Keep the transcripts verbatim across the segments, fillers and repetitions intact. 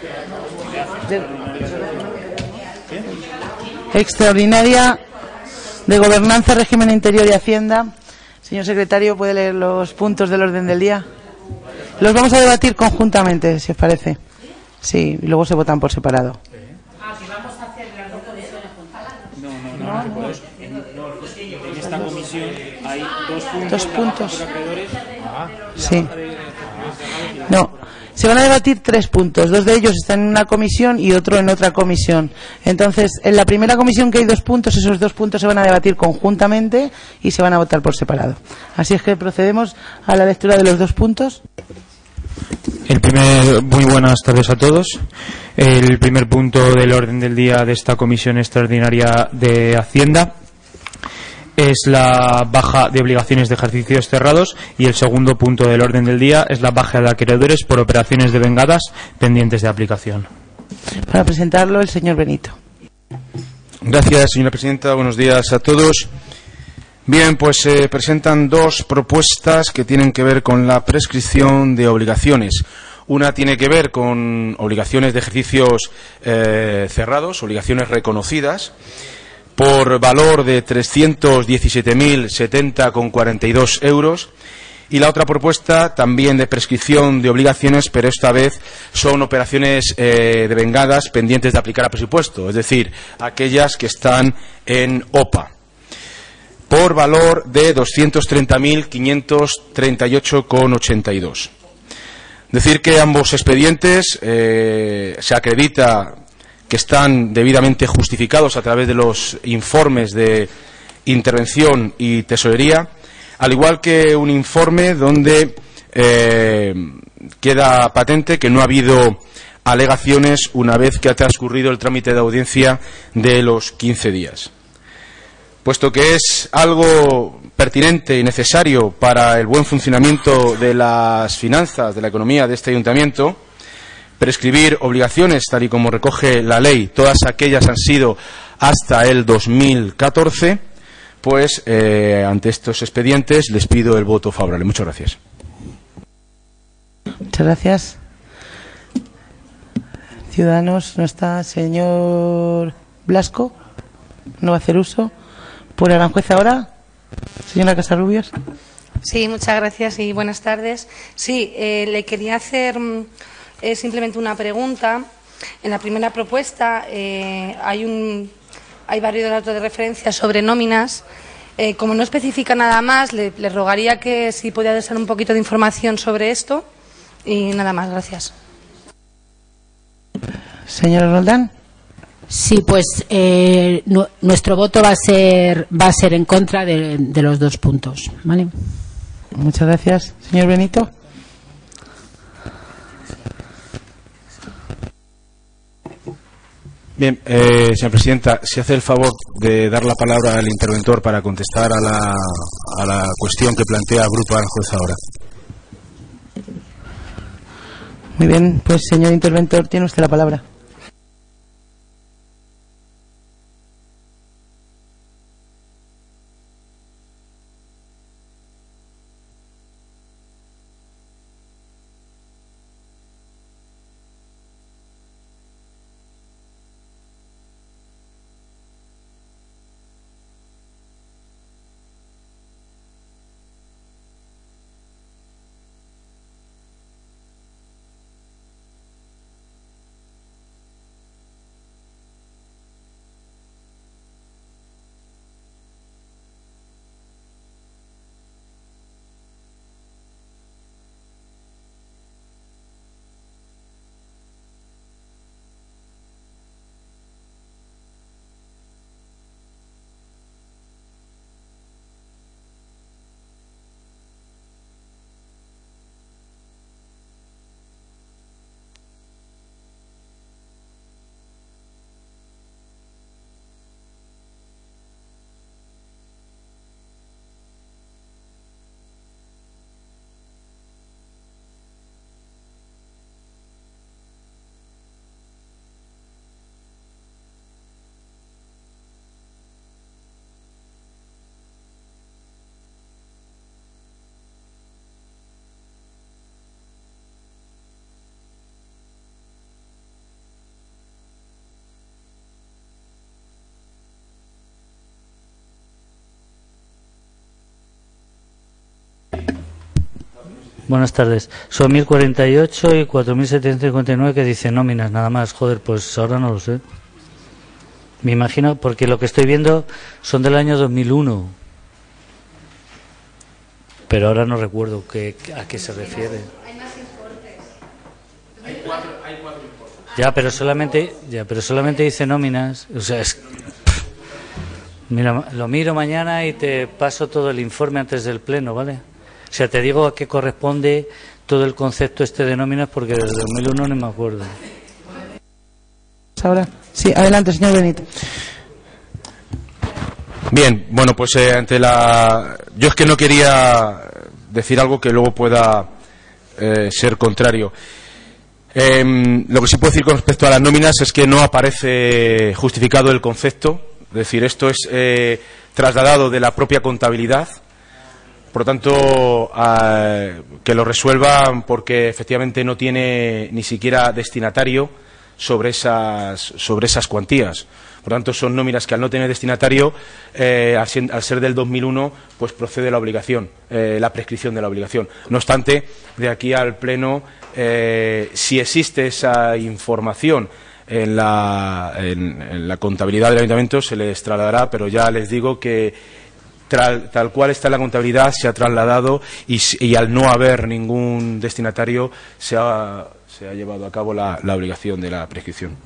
Extraordinaria de Gobernanza, Régimen Interior y Hacienda. Señor secretario, ¿puede leer los puntos del orden del día? Los vamos a debatir conjuntamente, si os parece. Sí, y luego se votan por separado. Ah, que vamos a hacer las dos comisiones juntas. No, no, no, no se puede. En, en esta comisión hay dos puntos. Dos puntos. La acreedores, ah, sí. No, se van a debatir tres puntos. Dos de ellos están en una comisión y otro en otra comisión. Entonces, en la primera comisión que hay dos puntos, esos dos puntos se van a debatir conjuntamente y se van a votar por separado. Así es que procedemos a la lectura de los dos puntos. El primer, muy buenas tardes a todos. El primer punto del orden del día de esta comisión extraordinaria de Hacienda es la baja de obligaciones de ejercicios cerrados, y el segundo punto del orden del día es la baja de acreedores por operaciones devengadas pendientes de aplicación. Para presentarlo, el señor Benito. Gracias, señora presidenta. Buenos días a todos. Bien, pues se eh, presentan dos propuestas que tienen que ver con la prescripción de obligaciones. Una tiene que ver con obligaciones de ejercicios eh, cerrados, obligaciones reconocidas, por valor de trescientos diecisiete mil setenta coma cuarenta y dos euros. Y la otra propuesta también de prescripción de obligaciones, pero esta vez son operaciones eh, devengadas pendientes de aplicar a presupuesto, es decir, aquellas que están en O P A, por valor de doscientos treinta mil quinientos treinta y ocho coma ochenta y dos. Decir que ambos expedientes eh, se acredita que están debidamente justificados a través de los informes de intervención y tesorería, al igual que un informe donde eh, queda patente que no ha habido alegaciones una vez que ha transcurrido el trámite de audiencia de los quince días. Puesto que es algo pertinente y necesario para el buen funcionamiento de las finanzas, de la economía de este ayuntamiento, prescribir obligaciones, tal y como recoge la ley, todas aquellas han sido hasta el dos mil catorce, pues eh, ante estos expedientes les pido el voto favorable. Muchas gracias. Muchas gracias. Ciudadanos, ¿no está señor Blasco? ¿No va a hacer uso? ¿Por Aranjuez ahora? Señora Casarrubios. Sí, muchas gracias y buenas tardes. Sí, eh, le quería hacer eh, simplemente una pregunta. En la primera propuesta eh, hay, un, hay varios datos de referencia sobre nóminas. Eh, como no especifica nada más, le, le rogaría que si podía dar un poquito de información sobre esto. Y nada más, gracias. Señora Roldán. Sí, pues eh, nu nuestro voto va a ser va a ser en contra de, de los dos puntos, ¿vale? Muchas gracias, señor Benito. Bien, eh, señora presidenta, si hace el favor de dar la palabra al interventor para contestar a la, a la cuestión que plantea el Grupo Aranjuez ahora. Muy bien, pues señor interventor, tiene usted la palabra. Buenas tardes. Son mil cuarenta y ocho y cuatro mil setecientos cincuenta y nueve que dice nóminas, nada más. Joder, pues ahora no lo sé. Me imagino, porque lo que estoy viendo son del año dos mil uno. Pero ahora no recuerdo que, a qué se refiere. Hay más importes. Hay cuatro, hay cuatro importes. Ya, pero solamente, ya, pero solamente dice nóminas. O sea, es... Mira, lo miro mañana y te paso todo el informe antes del pleno, ¿vale? O sea, te digo a qué corresponde todo el concepto este de nóminas porque desde dos mil uno no me acuerdo. Ahora, sí, adelante, señor Benito. Bien, bueno, pues eh, ante la... Yo es que no quería decir algo que luego pueda eh, ser contrario. Eh, lo que sí puedo decir con respecto a las nóminas es que no aparece justificado el concepto. Es decir, esto es eh, trasladado de la propia contabilidad. Por lo tanto, eh, que lo resuelvan porque efectivamente no tiene ni siquiera destinatario sobre esas, sobre esas cuantías. Por lo tanto, son nóminas que al no tener destinatario, eh, al, al ser del dos mil uno, pues procede la obligación, eh, la prescripción de la obligación. No obstante, de aquí al Pleno, eh, si existe esa información en la, en, en la contabilidad del Ayuntamiento, se les trasladará, pero ya les digo que Tal, tal cual está en la contabilidad se ha trasladado y, y al no haber ningún destinatario se ha, se ha llevado a cabo la, la obligación de la prescripción.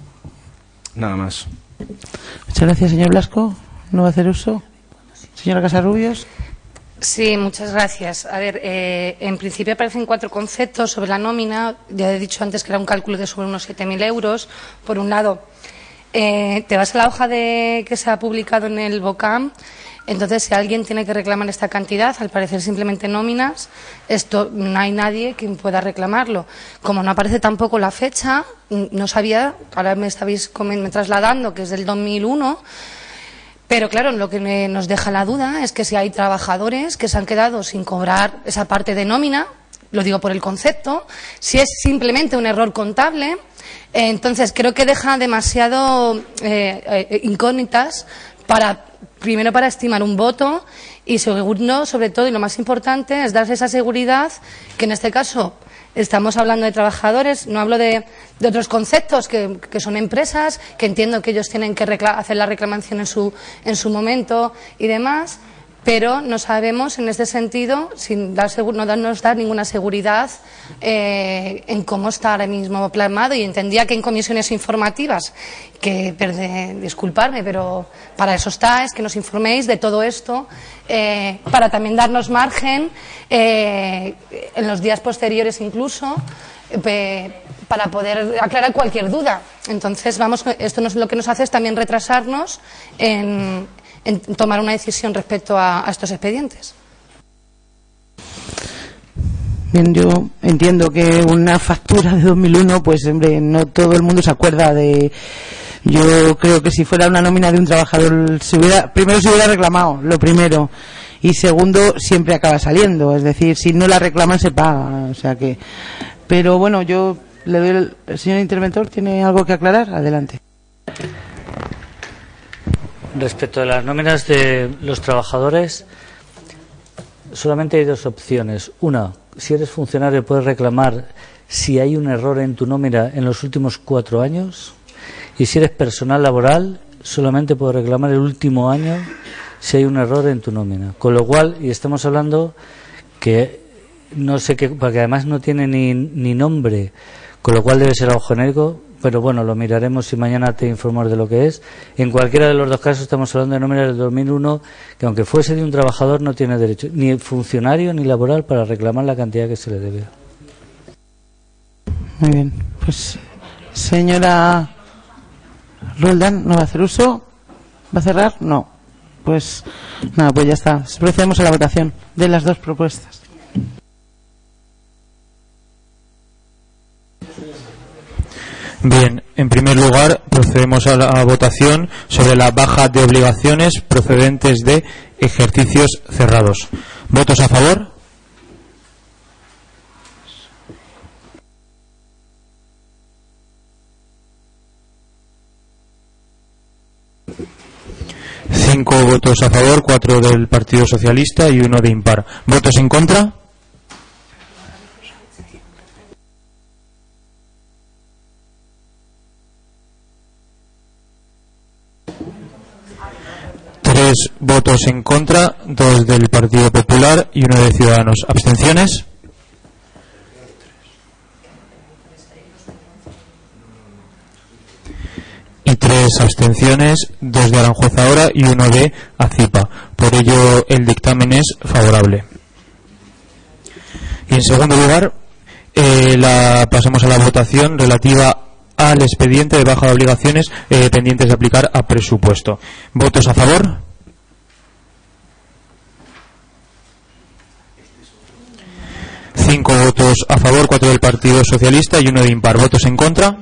Nada más. Muchas gracias, señor Blasco. ¿No va a hacer uso? Señora Casarrubios. Sí, muchas gracias. A ver, eh, en principio aparecen cuatro conceptos sobre la nómina. Ya he dicho antes que era un cálculo de sobre unos siete mil euros. Por un lado, eh, te vas a la hoja de que se ha publicado en el BOCAM. Entonces, si alguien tiene que reclamar esta cantidad, al parecer simplemente nóminas, esto no hay nadie que pueda reclamarlo. Como no aparece tampoco la fecha, no sabía, ahora me estabais me trasladando que es del dos mil uno, pero claro, lo que me, nos deja la duda es que si hay trabajadores que se han quedado sin cobrar esa parte de nómina, lo digo por el concepto, si es simplemente un error contable, eh, entonces creo que deja demasiado eh, eh, incógnitas para... Primero para estimar un voto y segundo, sobre todo, y lo más importante, es darse esa seguridad que en este caso estamos hablando de trabajadores, no hablo de, de otros conceptos que, que son empresas, que entiendo que ellos tienen que hacer la reclamación en su, en su momento y demás, pero no sabemos en este sentido, sin dar no nos dar ninguna seguridad eh, en cómo está ahora mismo plasmado, y entendía que en comisiones informativas, que perde, disculparme, pero para eso está, es que nos informéis de todo esto, eh, para también darnos margen eh, en los días posteriores incluso, eh, para poder aclarar cualquier duda. Entonces, vamos, esto nos, lo que nos hace es también retrasarnos en en tomar una decisión respecto a, a estos expedientes. Bien, yo entiendo que una factura de dos mil uno, pues hombre, no todo el mundo se acuerda de... Yo creo que si fuera una nómina de un trabajador, se hubiera, primero se hubiera reclamado, lo primero, y segundo, siempre acaba saliendo, es decir, si no la reclaman se paga, o sea que... Pero bueno, yo le doy el, el señor interventor, ¿tiene algo que aclarar? Adelante. Respecto a las nóminas de los trabajadores, solamente hay dos opciones. Una, si eres funcionario puedes reclamar si hay un error en tu nómina en los últimos cuatro años, y si eres personal laboral solamente puedes reclamar el último año si hay un error en tu nómina. Con lo cual, y estamos hablando que no sé qué, porque además no tiene ni, ni nombre, con lo cual debe ser algo genérico. Pero bueno, lo miraremos y mañana te informo de lo que es. En cualquiera de los dos casos estamos hablando de nóminas del dos mil uno, que aunque fuese de un trabajador no tiene derecho, ni funcionario ni laboral, para reclamar la cantidad que se le debe. Muy bien. Pues, señora Roldán, ¿no va a hacer uso? ¿Va a cerrar? No. Pues, nada, pues ya está. Procedemos a la votación de las dos propuestas. Bien, en primer lugar procedemos a la votación sobre la baja de obligaciones procedentes de ejercicios cerrados. ¿Votos a favor? Cinco votos a favor, cuatro del Partido Socialista y uno de impar. ¿Votos en contra? Tres votos en contra, dos del Partido Popular y uno de Ciudadanos. ¿Abstenciones? Y tres abstenciones, dos de Aranjuez ahora y uno de ACIPA. Por ello el dictamen es favorable. Y en segundo lugar, eh, la, pasamos a la votación relativa al expediente de baja de obligaciones eh, pendientes de aplicar a presupuesto. ¿Votos a favor? Cinco votos a favor, cuatro del Partido Socialista y uno de impar. ¿Votos en contra?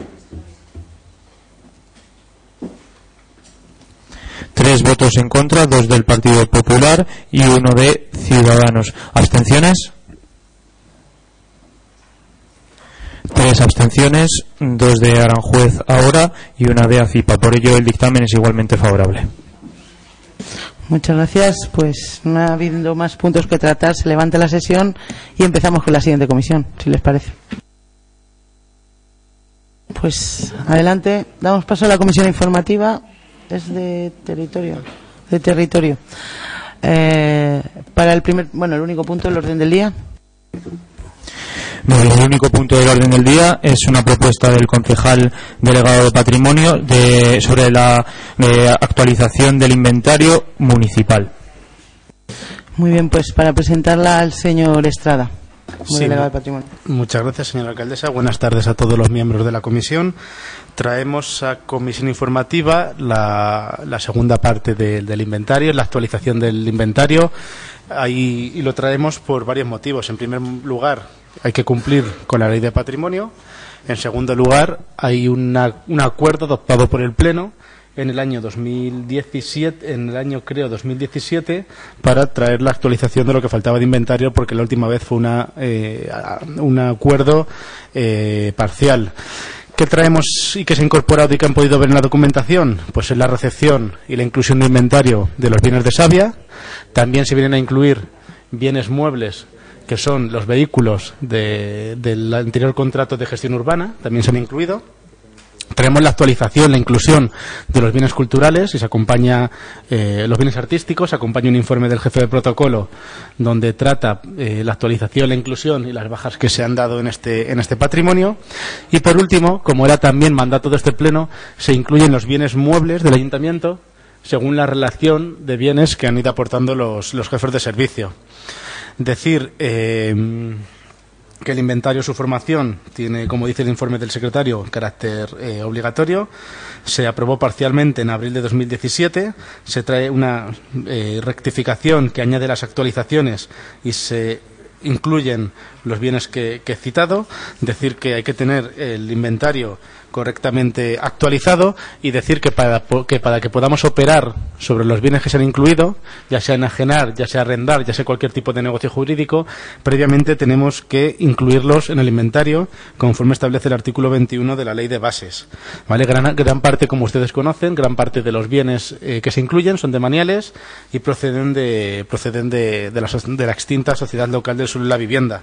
Tres votos en contra, dos del Partido Popular y uno de Ciudadanos. ¿Abstenciones? Tres abstenciones, dos de Aranjuez ahora y una de ACIPA. Por ello el dictamen es igualmente favorable. Muchas gracias. Pues no habiendo más puntos que tratar, se levanta la sesión y empezamos con la siguiente comisión, si les parece. Pues adelante, damos paso a la comisión informativa. Es de territorio. De territorio. Eh, para el primer, bueno, el único punto del orden del día. Bueno, el único punto del orden del día es una propuesta del concejal delegado de Patrimonio de, sobre la eh, actualización del inventario municipal. Muy bien, pues para presentarla al señor Estrada, sí, delegado de Patrimonio. Muchas gracias, señora alcaldesa. Buenas tardes a todos los miembros de la comisión. Traemos a comisión informativa la, la segunda parte de, del inventario, la actualización del inventario. Ahí, y lo traemos por varios motivos. En primer lugar, hay que cumplir con la ley de patrimonio. En segundo lugar, hay una, un acuerdo adoptado por el Pleno en el año dos mil diecisiete, en el año creo dos mil diecisiete, para traer la actualización de lo que faltaba de inventario, porque la última vez fue una, eh, un acuerdo eh, parcial. ¿Qué traemos y qué se ha incorporado y que han podido ver en la documentación? Pues es la recepción y la inclusión de inventario de los bienes de savia. También se vienen a incluir bienes muebles, que son los vehículos de, del anterior contrato de gestión urbana, también se han incluido. Tenemos la actualización, la inclusión de los bienes culturales y se acompaña eh, los bienes artísticos, se acompaña un informe del jefe de protocolo donde trata eh, la actualización, la inclusión y las bajas que se han dado en este, en este patrimonio. Y por último, como era también mandato de este pleno, se incluyen los bienes muebles del ayuntamiento según la relación de bienes que han ido aportando los, los jefes de servicio. Decir eh, que el inventario, su formación, tiene, como dice el informe del secretario, carácter eh, obligatorio. Se aprobó parcialmente en abril de dos mil diecisiete. Se trae una eh, rectificación que añade las actualizaciones y se incluyen los bienes que, que he citado. Decir que hay que tener el inventario correctamente actualizado y decir que para, que para que podamos operar sobre los bienes que se han incluido, ya sea enajenar, ya sea arrendar, ya sea cualquier tipo de negocio jurídico, previamente tenemos que incluirlos en el inventario conforme establece el artículo veintiuno de la Ley de Bases. ¿Vale? Gran, gran parte, como ustedes conocen, gran parte de los bienes eh, que se incluyen son demaniales y proceden de proceden de, de, la, de la extinta Sociedad Local del Sur de la Vivienda.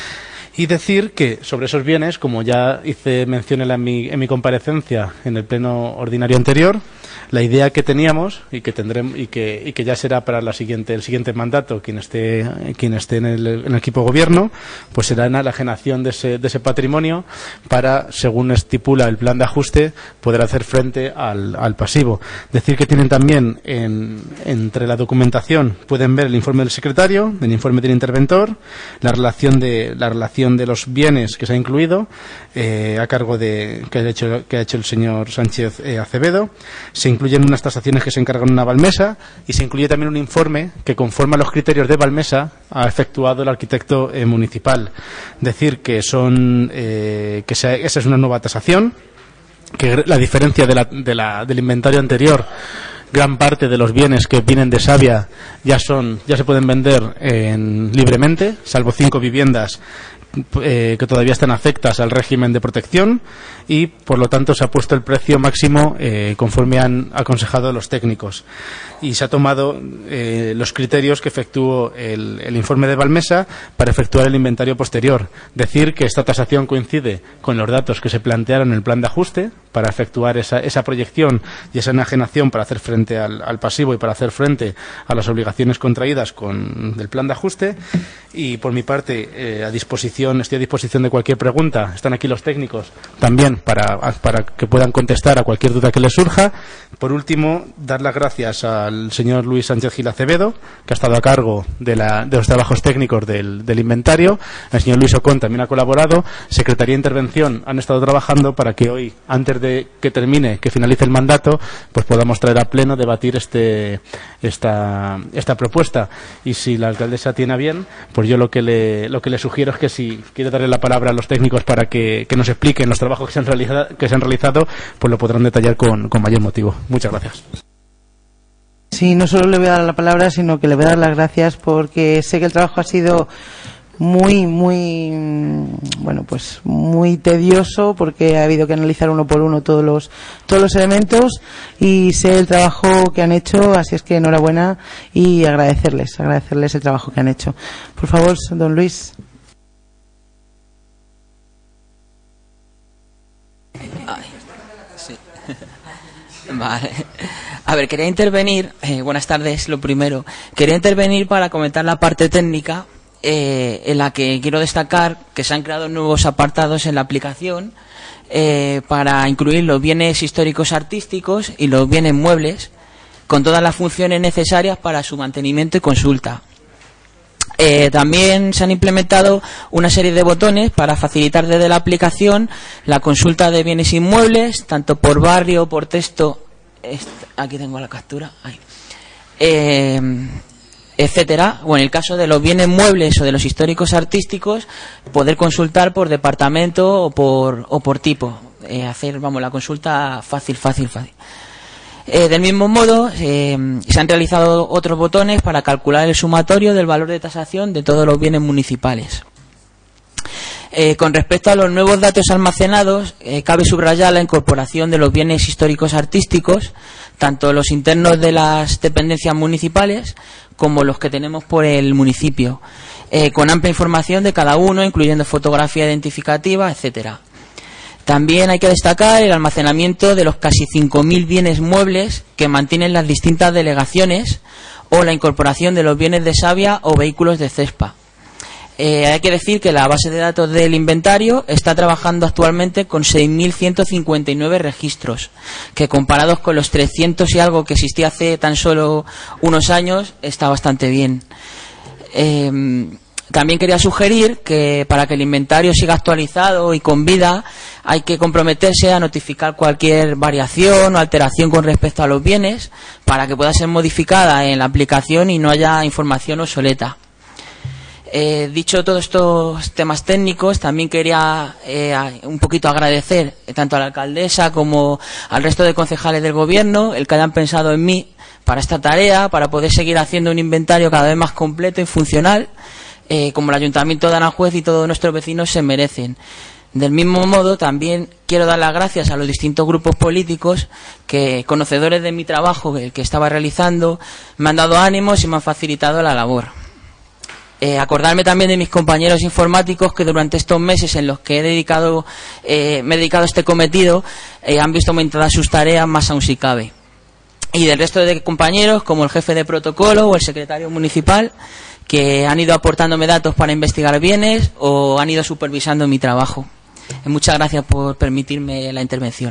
Y decir que sobre esos bienes, como ya hice mención en, la, en, mi, en mi comparecencia en el pleno ordinario anterior, la idea que teníamos y que tendremos y que, y que ya será para la siguiente, el siguiente mandato quien esté, quien esté en, el, en el equipo de gobierno, pues será la enajenación de ese, de ese patrimonio para, según estipula el plan de ajuste, poder hacer frente al, al pasivo. Decir que tienen también en, entre la documentación, pueden ver el informe del secretario, el informe del interventor, la relación de la relación de los bienes que se ha incluido eh, a cargo de que ha hecho, que ha hecho el señor Sánchez eh, Acevedo. Se incluyen unas tasaciones que se encargan una Balmesa y se incluye también un informe que, conforme a los criterios de Balmesa, ha efectuado el arquitecto eh, municipal. Decir que son eh, que se, esa es una nueva tasación, que la diferencia de la, de la, del inventario anterior, gran parte de los bienes que vienen de savia ya son ya se pueden vender en, libremente, salvo cinco viviendas Eh, que todavía están afectas al régimen de protección y por lo tanto se ha puesto el precio máximo eh, conforme han aconsejado los técnicos y se ha tomado eh, los criterios que efectuó el, el informe de Balmesa para efectuar el inventario posterior. Decir que esta tasación coincide con los datos que se plantearon en el plan de ajuste para efectuar esa, esa proyección y esa enajenación para hacer frente al, al pasivo y para hacer frente a las obligaciones contraídas con el plan de ajuste. Y por mi parte, eh, a disposición, estoy a disposición de cualquier pregunta. Están aquí los técnicos también para, para que puedan contestar a cualquier duda que les surja. Por último, dar las gracias al señor Luis Sánchez Gil Acevedo, que ha estado a cargo de, la, de los trabajos técnicos del, del inventario. El señor Luis Ocón también ha colaborado. Secretaría de Intervención han estado trabajando para que hoy, antes de que termine, que finalice el mandato, pues podamos traer a pleno debatir este, esta, esta propuesta. Y si la alcaldesa tiene a bien, pues yo lo que le, lo que le sugiero es que si quiere darle la palabra a los técnicos para que, que nos expliquen los trabajos que se han realizado, que se han realizado, pues lo podrán detallar con, con mayor motivo. Muchas gracias. Sí, no solo le voy a dar la palabra, sino que le voy a dar las gracias porque sé que el trabajo ha sido muy, muy, bueno, pues muy tedioso porque ha habido que analizar uno por uno todos los, todos los elementos y sé el trabajo que han hecho, así es que enhorabuena y agradecerles, agradecerles el trabajo que han hecho. Por favor, don Luis. Ay, sí. Vale. A ver, quería intervenir, eh, buenas tardes, lo primero, quería intervenir para comentar la parte técnica, eh, en la que quiero destacar que se han creado nuevos apartados en la aplicación eh, para incluir los bienes históricos artísticos y los bienes muebles, con todas las funciones necesarias para su mantenimiento y consulta. Eh, también se han implementado una serie de botones para facilitar desde la aplicación la consulta de bienes inmuebles, tanto por barrio, por texto, aquí tengo la captura, ahí, eh, etcétera. O en el caso de los bienes muebles o de los históricos artísticos, poder consultar por departamento o por, o por tipo, eh, hacer, vamos, la consulta fácil, fácil, fácil. Eh, del mismo modo, eh, se han realizado otros botones para calcular el sumatorio del valor de tasación de todos los bienes municipales. Eh, con respecto a los nuevos datos almacenados, eh, cabe subrayar la incorporación de los bienes históricos artísticos, tanto los internos de las dependencias municipales como los que tenemos por el municipio, eh, con amplia información de cada uno, incluyendo fotografía identificativa, etcétera. También hay que destacar el almacenamiento de los casi cinco mil bienes muebles que mantienen las distintas delegaciones o la incorporación de los bienes de savia o vehículos de Cespa. Eh, hay que decir que la base de datos del inventario está trabajando actualmente con seis mil ciento cincuenta y nueve registros, que comparados con los trescientos y algo que existía hace tan solo unos años, está bastante bien. Eh, También quería sugerir que para que el inventario siga actualizado y con vida hay que comprometerse a notificar cualquier variación o alteración con respecto a los bienes para que pueda ser modificada en la aplicación y no haya información obsoleta. Eh, dicho todos estos temas técnicos, también quería eh, un poquito agradecer tanto a la alcaldesa como al resto de concejales del gobierno el que hayan pensado en mí para esta tarea, para poder seguir haciendo un inventario cada vez más completo y funcional, Eh, como el Ayuntamiento de Aranjuez y todos nuestros vecinos se merecen. Del mismo modo, también quiero dar las gracias a los distintos grupos políticos que, conocedores de mi trabajo, el que estaba realizando, me han dado ánimos y me han facilitado la labor. Eh, acordarme también de mis compañeros informáticos que durante estos meses en los que he dedicado, eh, me he dedicado a este cometido, eh, han visto aumentadas sus tareas, más aún si cabe. Y del resto de compañeros, como el jefe de protocolo o el secretario municipal, que han ido aportándome datos para investigar bienes o han ido supervisando mi trabajo. Muchas gracias por permitirme la intervención.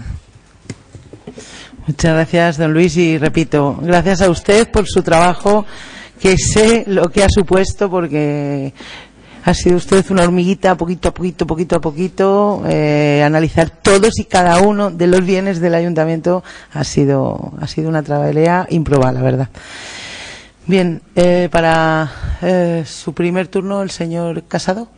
Muchas gracias, don Luis, y repito, gracias a usted por su trabajo, que sé lo que ha supuesto, porque ha sido usted una hormiguita, poquito a poquito, poquito a poquito, eh, analizar todos y cada uno de los bienes del ayuntamiento ha sido, ha sido una trabalea improbable, la verdad. Bien, eh, para eh, su primer turno, el señor Casado.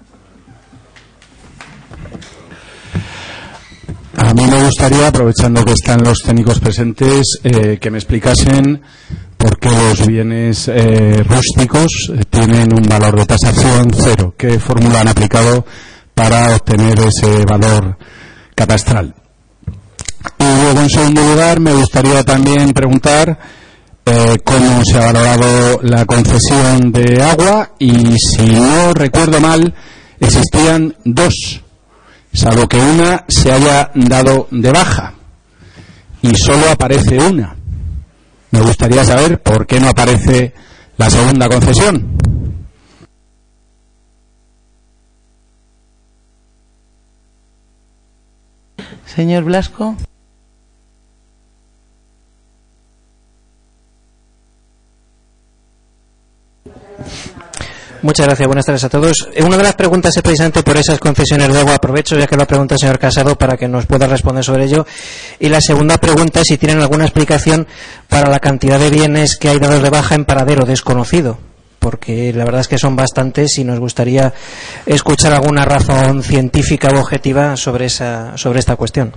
A mí me gustaría, aprovechando que están los técnicos presentes, eh, que me explicasen por qué los bienes eh, rústicos tienen un valor de tasación cero. ¿Qué fórmula han aplicado para obtener ese valor catastral? Y luego, en segundo lugar, me gustaría también preguntar Eh, cómo se ha valorado la concesión de agua y, si no recuerdo mal, existían dos salvo que una se haya dado de baja y solo aparece una. Me gustaría saber por qué no aparece la segunda concesión. Señor Blasco. Muchas gracias, buenas tardes a todos. Una de las preguntas es precisamente por esas concesiones de agua. Aprovecho ya que lo pregunta el señor Casado para que nos pueda responder sobre ello. Y la segunda pregunta es si tienen alguna explicación para la cantidad de bienes que hay dados de baja en paradero desconocido, porque la verdad es que son bastantes y nos gustaría escuchar alguna razón científica u objetiva sobre esa sobre esta cuestión.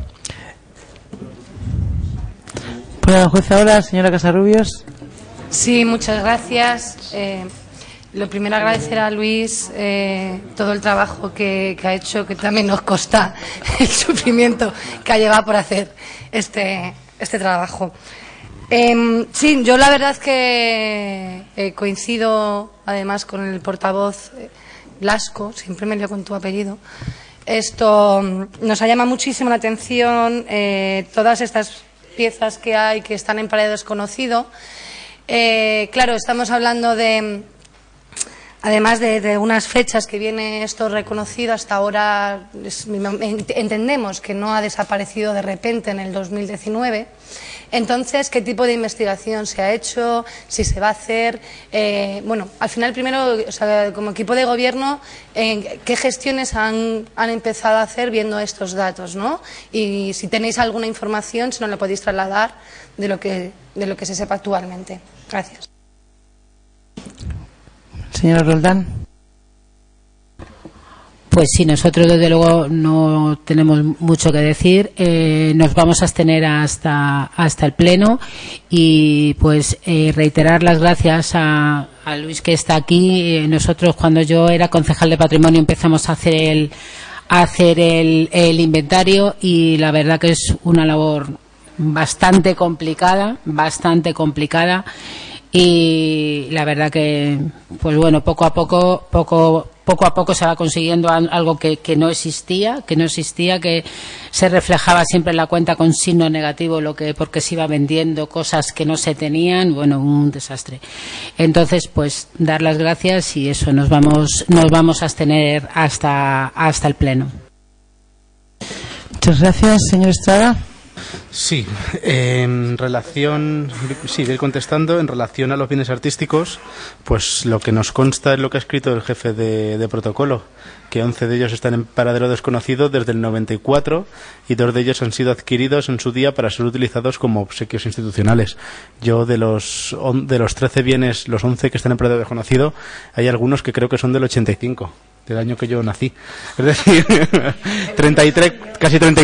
Pues la jueza ahora, señora Casarrubios. Sí, muchas gracias. Eh, lo primero, agradecer a Luis eh, todo el trabajo que, que ha hecho, que también nos consta el sufrimiento que ha llevado por hacer este, este trabajo. Eh, sí, yo la verdad es que eh, coincido además con el portavoz eh, Blasco, siempre me lío con tu apellido. Esto mm, nos ha llamado muchísimo la atención, eh, todas estas piezas que hay que están en paradero desconocido. Eh, claro, estamos hablando de, además de, de unas fechas que viene esto reconocido, hasta ahora es, entendemos que no ha desaparecido de repente en el dos mil diecinueve. Entonces, ¿qué tipo de investigación se ha hecho? ¿Si se va a hacer? Eh, bueno, al final, primero, o sea, como equipo de gobierno, eh, ¿qué gestiones han, han empezado a hacer viendo estos datos, ¿no? Y si tenéis alguna información, si no la podéis trasladar de lo que, de lo que se sepa actualmente. Gracias. Señora Roldán. Pues sí, nosotros desde luego no tenemos mucho que decir. Eh, nos vamos a abstener hasta hasta el pleno y pues eh, reiterar las gracias a, a Luis que está aquí. Eh, nosotros cuando yo era concejal de patrimonio empezamos a hacer el a hacer el, el inventario y la verdad que es una labor bastante complicada, bastante complicada. Y la verdad que, pues bueno, poco a poco, poco, poco a poco se va consiguiendo algo que, que no existía, que no existía, que se reflejaba siempre en la cuenta con signo negativo, lo que, porque se iba vendiendo cosas que no se tenían, bueno, un desastre. Entonces, pues, dar las gracias y eso, nos vamos, nos vamos a abstener hasta, hasta el pleno. Muchas gracias, señor Estrada. Sí, en relación, sí, voy contestando, en relación a los bienes artísticos, pues lo que nos consta es lo que ha escrito el jefe de, de protocolo, que once de ellos están en paradero desconocido desde el noventa y cuatro y dos de ellos han sido adquiridos en su día para ser utilizados como obsequios institucionales. Yo de los de los trece bienes, los once que están en paradero desconocido, hay algunos que creo que son del ochenta y cinco, del año que yo nací. Es decir, treinta y tres, casi treinta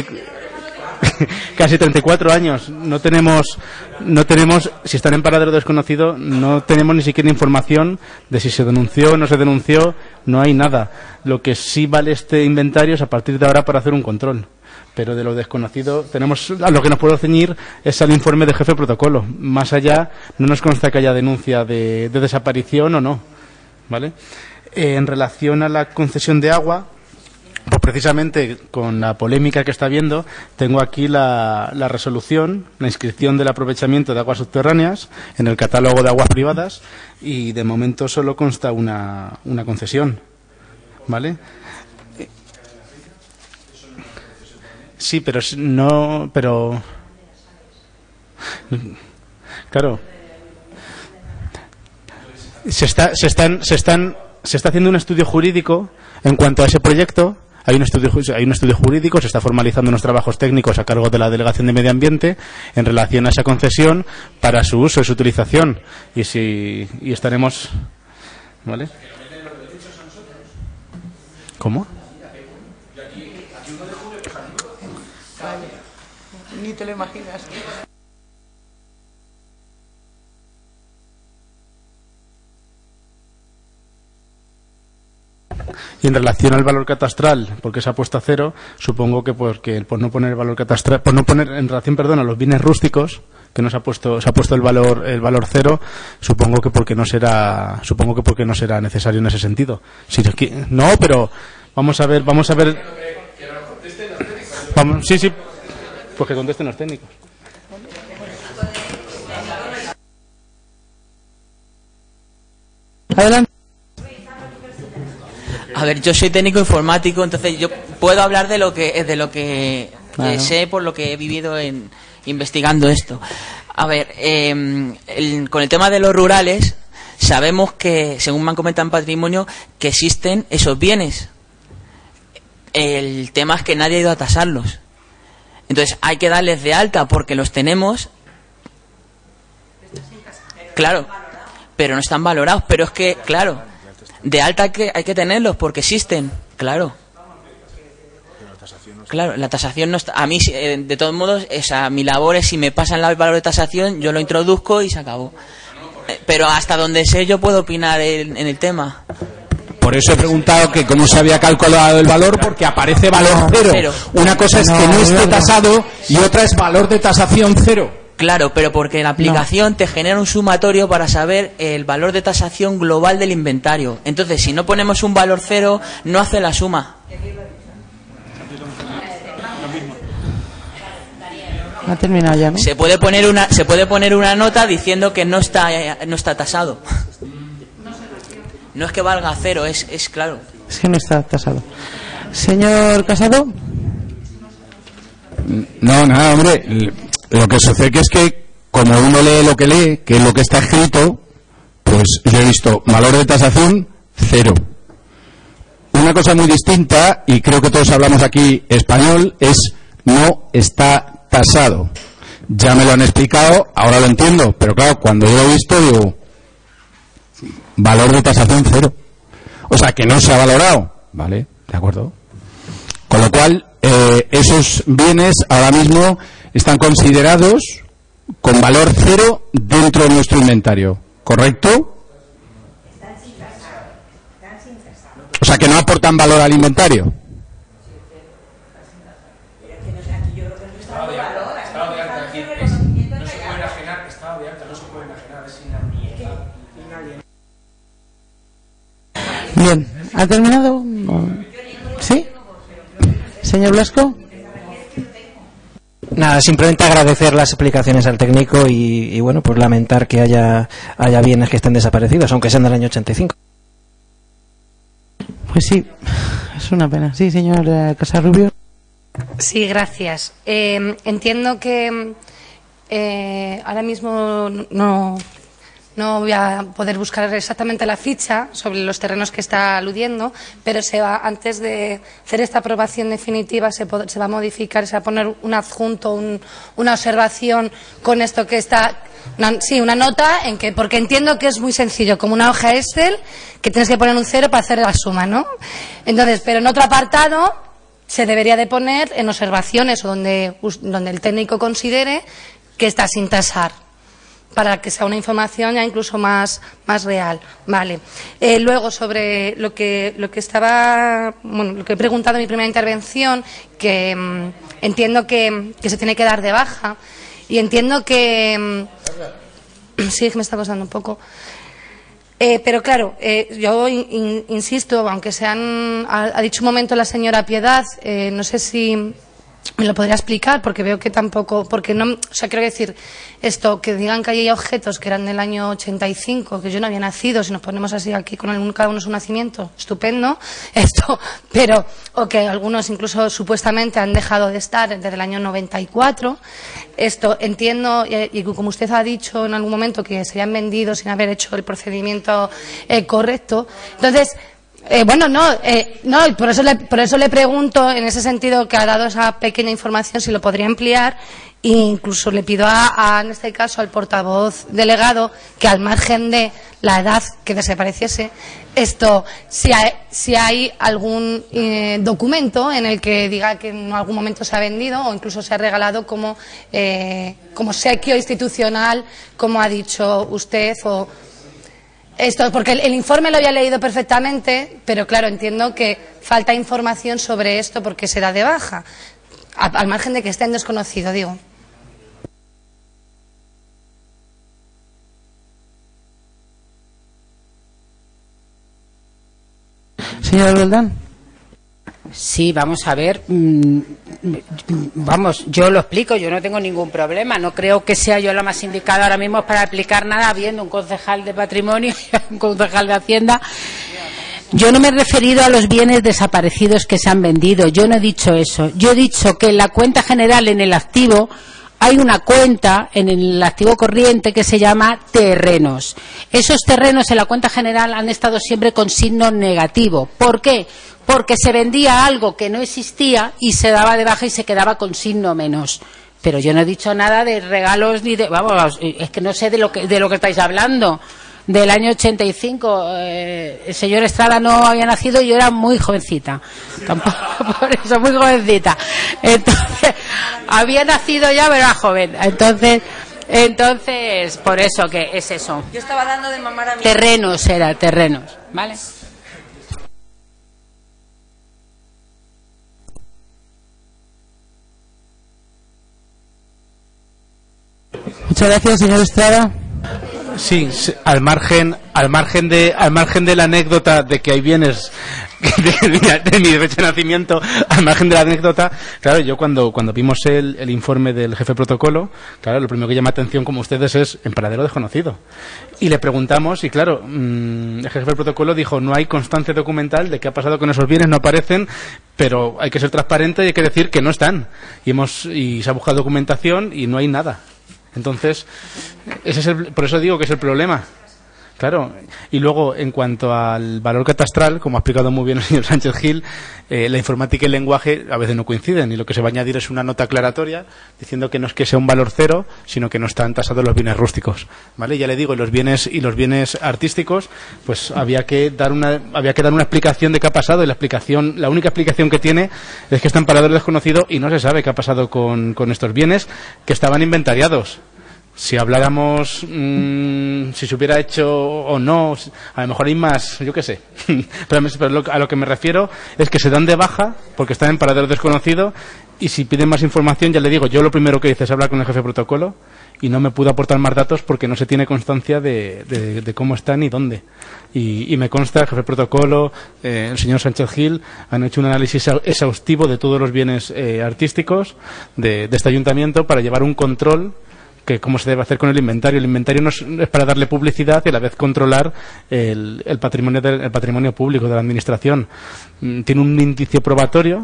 casi treinta y cuatro años. No tenemos, no tenemos, si están en paradero desconocido, no tenemos ni siquiera información de si se denunció o no se denunció, no hay nada. Lo que sí vale este inventario es a partir de ahora para hacer un control. Pero de lo desconocido, tenemos, a lo que nos puedo ceñir es al informe de jefe de protocolo. Más allá, no nos consta que haya denuncia de, de desaparición o no. ¿Vale? Eh, en relación a la concesión de agua, pues precisamente con la polémica que está habiendo, tengo aquí la, la resolución, la inscripción del aprovechamiento de aguas subterráneas en el catálogo de aguas privadas y de momento solo consta una, una concesión, ¿vale? Sí, pero no, pero claro, se está, se están, se están, se está haciendo un estudio jurídico en cuanto a ese proyecto. Hay un estudio, hay un estudio jurídico, se está formalizando unos trabajos técnicos a cargo de la Delegación de Medio Ambiente en relación a esa concesión para su uso y su utilización. Y si y estaremos, ¿vale? ¿Cómo? Ni te lo imaginas. Y en relación al valor catastral, porque se ha puesto a cero, supongo que porque por no poner el valor catastral, por no poner en relación, perdón, a los bienes rústicos, que no se ha puesto, se ha puesto el valor, el valor cero, supongo que porque no será, supongo que porque no será necesario en ese sentido. Si no, pero vamos a ver, vamos a ver. Vamos, sí, sí. Pues que contesten los técnicos. Adelante. A ver, yo soy técnico informático, entonces yo puedo hablar de lo que de lo que Claro. eh, sé por lo que he vivido en investigando esto. A ver, eh, el- con el tema de los rurales, sabemos que, según me han comentado en Patrimonio, que existen esos bienes. El tema es que nadie ha ido a tasarlos. Entonces hay que darles de alta porque los tenemos. Claro, pero no están valorados. Pero es que, claro, de alta hay que, hay que tenerlos porque existen. Claro. Claro, la tasación no está. A mí, eh, de todos modos, esa, mi labor es si me pasan el valor de tasación, yo lo introduzco y se acabó. Eh, Pero hasta donde sé, yo puedo opinar en, en el tema. Por eso he preguntado que cómo se había calculado el valor, porque aparece valor cero. Cero. Una cosa es No, que no no, esté no. tasado y otra es valor de tasación cero. Claro, pero porque la aplicación te genera un sumatorio para saber el valor de tasación global del inventario. Entonces, si no ponemos un valor cero, no hace la suma. Ha terminado ya, ¿no? Se puede poner una, se puede poner una nota diciendo que no está, eh, no está tasado. No es que valga cero, es, es claro. Es que no está tasado. Señor Casado. No, nada, hombre. l- Lo que sucede que es que, como uno lee lo que lee, que es lo que está escrito, pues yo he visto valor de tasación cero. Una cosa muy distinta, y creo que todos hablamos aquí español, es no está tasado. Ya me lo han explicado, ahora lo entiendo, pero claro, cuando yo lo he visto digo, valor de tasación cero. O sea, que no se ha valorado. Vale, de acuerdo. Con lo cual, eh, esos bienes ahora mismo están considerados con valor cero dentro de nuestro inventario. ¿Correcto? O sea, que no aportan valor al inventario. Bien, ¿ha terminado? No. ¿Sí? Señor Blasco. Nada, simplemente agradecer las explicaciones al técnico y, y bueno, pues lamentar que haya, haya bienes que estén desaparecidos, aunque sean del año ochenta y cinco. Pues sí, es una pena. Sí, señor eh, Casarrubio. Sí, gracias. Eh, entiendo que eh, ahora mismo no, no voy a poder buscar exactamente la ficha sobre los terrenos que está aludiendo, pero se va, antes de hacer esta aprobación definitiva se, pod- se va a modificar, se va a poner un adjunto, un- una observación con esto que está. Una, sí, una nota en que, porque entiendo que es muy sencillo, como una hoja Excel, que tienes que poner un cero para hacer la suma, ¿no? Entonces, pero en otro apartado se debería de poner en observaciones o donde, us- donde el técnico considere que está sin tasar, para que sea una información ya incluso más, más real. Vale. Eh, luego, sobre lo que, lo que estaba, bueno, lo que he preguntado en mi primera intervención, que mm, entiendo que, que se tiene que dar de baja, y entiendo que mm, sí, que me está costando un poco. Eh, pero claro, eh, yo in- in- insisto, aunque sean, ha, ha dicho un momento la señora Piedad, eh, no sé si me lo podría explicar, porque veo que tampoco, porque no, o sea, quiero decir, esto, que digan que hay objetos que eran del año ochenta y cinco, que yo no había nacido, si nos ponemos así aquí con el, cada uno su nacimiento, estupendo, esto, pero, o que algunos incluso supuestamente han dejado de estar desde el año noventa y cuatro, esto, entiendo, y, y como usted ha dicho en algún momento, que se hayan vendido sin haber hecho el procedimiento eh, correcto, entonces, Eh, bueno, no, eh, no, y por eso le, por eso le pregunto, en ese sentido, que ha dado esa pequeña información, si lo podría ampliar, e incluso le pido a, a, en este caso, al portavoz delegado, que al margen de la edad que desapareciese, esto, si hay, si hay algún eh, documento en el que diga que en algún momento se ha vendido o incluso se ha regalado como, eh, como obsequio institucional, como ha dicho usted, o esto, porque el, el informe lo había leído perfectamente, pero claro, entiendo que falta información sobre esto porque se da de baja, a, al margen de que esté en desconocido, digo. Señor Roldán. Sí, vamos a ver. Mmm, vamos, yo lo explico, yo no tengo ningún problema. No creo que sea yo la más indicada ahora mismo para explicar nada, viendo un concejal de patrimonio y un concejal de Hacienda. Yo no me he referido a los bienes desaparecidos que se han vendido. Yo no he dicho eso. Yo he dicho que en la cuenta general, en el activo, hay una cuenta en el activo corriente que se llama terrenos. Esos terrenos en la cuenta general han estado siempre con signo negativo. ¿Por qué? Porque se vendía algo que no existía y se daba de baja y se quedaba con signo menos. Pero yo no he dicho nada de regalos ni de... Vamos, es que no sé de lo que, de lo que estáis hablando. Del año ochenta y cinco, eh, el señor Estrada no había nacido y yo era muy jovencita. Tampoco por eso, muy jovencita. Entonces, había nacido ya, pero era joven. Entonces, entonces, por eso que es eso. Yo estaba dando de mamar a mi... Terrenos era, terrenos, ¿vale? Muchas gracias, señor Estrada. Sí, al margen, al margen de, al margen de la anécdota de que hay bienes de, de, de mi fecha de nacimiento, al margen de la anécdota, claro, yo cuando, cuando vimos el, el informe del jefe de protocolo, claro, lo primero que llama atención como ustedes es en paradero desconocido. Y le preguntamos, y claro, mmm, el jefe de protocolo dijo, no hay constancia documental de qué ha pasado con esos bienes, no aparecen, pero hay que ser transparente y hay que decir que no están. Y hemos, y se ha buscado documentación y no hay nada. Entonces, ese es el, por eso digo que es el problema. Claro, y luego en cuanto al valor catastral, como ha explicado muy bien el señor Sánchez Gil, eh, la informática y el lenguaje a veces no coinciden y lo que se va a añadir es una nota aclaratoria diciendo que no es que sea un valor cero, sino que no están tasados los bienes rústicos, ¿vale? Ya le digo, y los bienes y los bienes artísticos, pues había que dar una había que dar una explicación de qué ha pasado y la explicación, la única explicación que tiene es que está en paradero desconocido y no se sabe qué ha pasado con, con estos bienes que estaban inventariados. Si habláramos, mmm, si se hubiera hecho o no, a lo mejor hay más, yo qué sé. Pero a lo que me refiero es que se dan de baja porque están en paradero desconocido y si piden más información, ya le digo, yo lo primero que hice es hablar con el jefe de protocolo y no me pudo aportar más datos porque no se tiene constancia de, de, de cómo están y dónde. Y, y me consta, el jefe de protocolo, eh, el señor Sánchez Gil, han hecho un análisis exhaustivo de todos los bienes eh, artísticos de, de este ayuntamiento para llevar un control que cómo se debe hacer con el inventario. El inventario no es, es para darle publicidad y a la vez controlar el, el patrimonio del, el patrimonio público de la administración. Mm, tiene un indicio probatorio,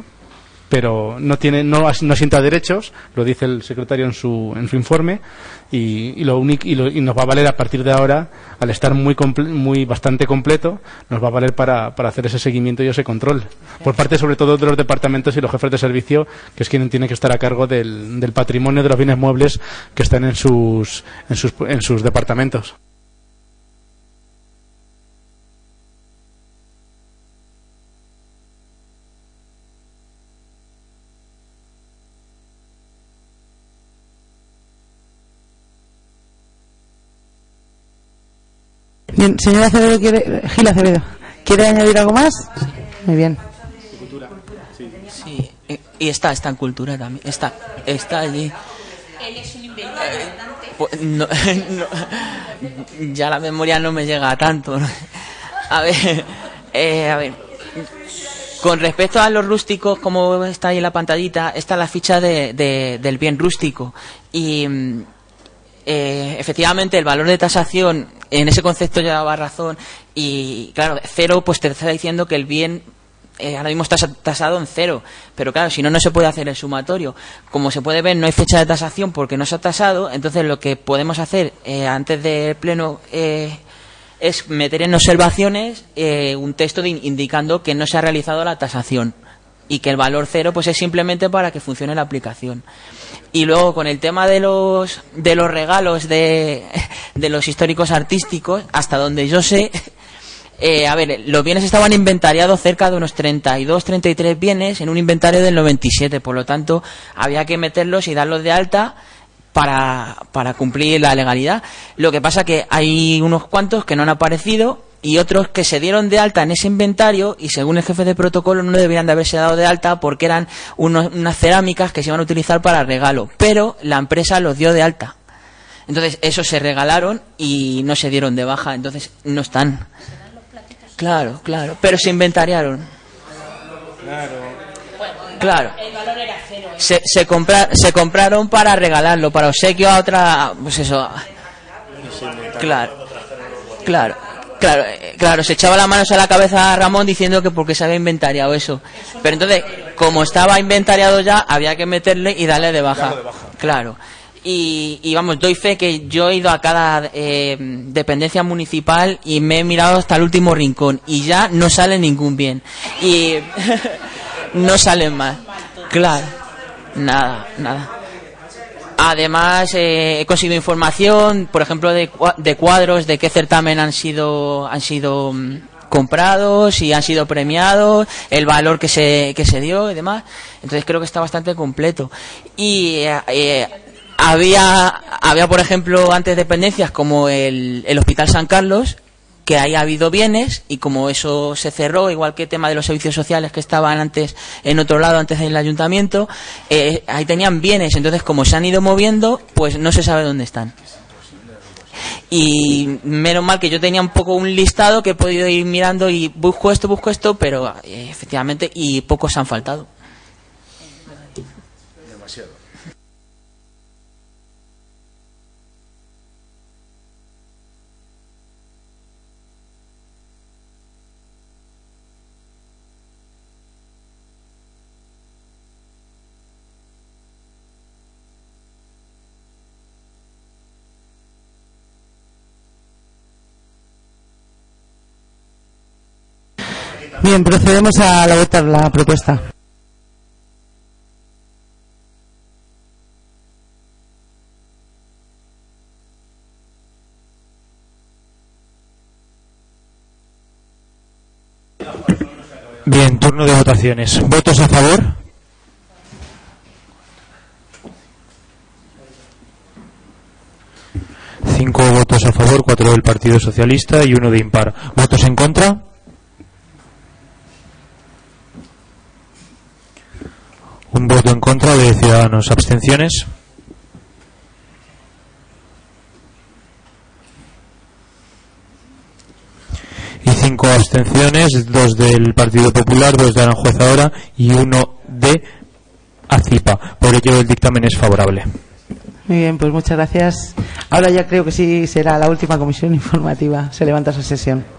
pero no tiene no, no asienta derechos, lo dice el secretario en su en su informe y, y lo único y, lo, y nos va a valer a partir de ahora, al estar muy comple, muy bastante completo, nos va a valer para, para hacer ese seguimiento y ese control por parte sobre todo de los departamentos y los jefes de servicio, que es quien tiene que estar a cargo del, del patrimonio de los bienes muebles que están en sus en sus en sus departamentos. Bien, señora Acevedo, quiere, Gil Acevedo, ¿quiere añadir algo más? Muy bien. Sí, y está, está en cultura también, está, está allí. Él es un inventario Pues, no, no, ya la memoria no me llega a tanto, ¿no? A ver, eh, a ver, con respecto a los rústicos, como está ahí en la pantallita, está la ficha de, de, del bien rústico y eh, efectivamente el valor de tasación en ese concepto llevaba razón y claro, cero pues te está diciendo que el bien eh, ahora mismo está tasado en cero, pero claro, si no, no se puede hacer el sumatorio. Como se puede ver, no hay fecha de tasación porque no se ha tasado, entonces lo que podemos hacer eh, antes del pleno eh, es meter en observaciones eh, un texto de, indicando que no se ha realizado la tasación y que el valor cero pues es simplemente para que funcione la aplicación. Y luego con el tema de los de los regalos de, de los históricos artísticos, hasta donde yo sé, eh, a ver, los bienes estaban inventariados cerca de unos treinta y dos, treinta y tres bienes en un inventario del noventa y siete, por lo tanto había que meterlos y darlos de alta para, para cumplir la legalidad. Lo que pasa que hay unos cuantos que no han aparecido y otros que se dieron de alta en ese inventario y según el jefe de protocolo no deberían de haberse dado de alta porque eran unos, unas cerámicas que se iban a utilizar para regalo, pero la empresa los dio de alta. Entonces esos se regalaron y no se dieron de baja, entonces no están. Claro, claro, pero se inventariaron. Claro. Claro. El valor era cero. Se, se, compra, se compraron para regalarlo, para obsequio a otra... Pues eso... Claro. Claro. Claro, claro, se echaba las manos a la cabeza a Ramón diciendo que porque se había inventariado eso. Pero entonces, como estaba inventariado ya, había que meterle y darle de baja. Claro. Y, y vamos, doy fe que yo he ido a cada eh, dependencia municipal y me he mirado hasta el último rincón y ya no sale ningún bien. Y no salen más. Claro. Nada, nada. Además, eh, he conseguido información, por ejemplo, de, de cuadros, de qué certamen han sido han sido um, comprados y han sido premiados, el valor que se que se dio y demás. Entonces creo que está bastante completo. Y eh, eh, había había por ejemplo antes dependencias como el, el Hospital San Carlos, que ahí ha habido bienes y como eso se cerró, igual que el tema de los servicios sociales que estaban antes en otro lado, antes del ayuntamiento, eh, ahí tenían bienes, entonces como se han ido moviendo, pues no se sabe dónde están. Y menos mal que yo tenía un poco un listado que he podido ir mirando y busco esto, busco esto, pero eh, efectivamente, y pocos han faltado. Demasiado. Bien, procedemos a la votar la propuesta. Bien, turno de votaciones. ¿Votos a favor? Cinco votos a favor, cuatro del Partido Socialista y uno de impar. ¿Votos en contra? Un voto en contra de Ciudadanos. ¿Abstenciones? Y cinco abstenciones, dos del Partido Popular, dos de Aranjuez ahora y uno de ACIPA. Por ello el dictamen es favorable. Muy bien, pues muchas gracias. Ahora ya creo que sí será la última comisión informativa. Se levanta esa sesión.